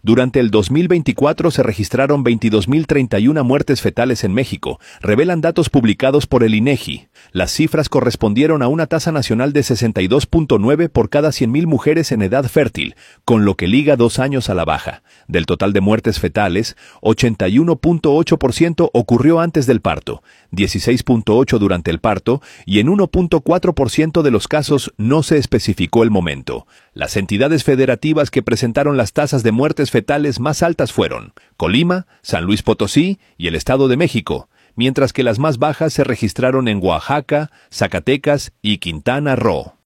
Durante el 2024 se registraron 22.031 muertes fetales en México, revelan datos publicados por el INEGI. Las cifras correspondieron a una tasa nacional de 62.9 por cada 100.000 mujeres en edad fértil, con lo que liga 2 años a la baja. Del total de muertes fetales, 81.8% ocurrió antes del parto, 16.8% durante el parto y en 1.4% de los casos no se especificó el momento. Las entidades federativas que presentaron las tasas de muertes fetales más altas fueron Colima, San Luis Potosí y el Estado de México, mientras que las más bajas se registraron en Oaxaca, Zacatecas y Quintana Roo.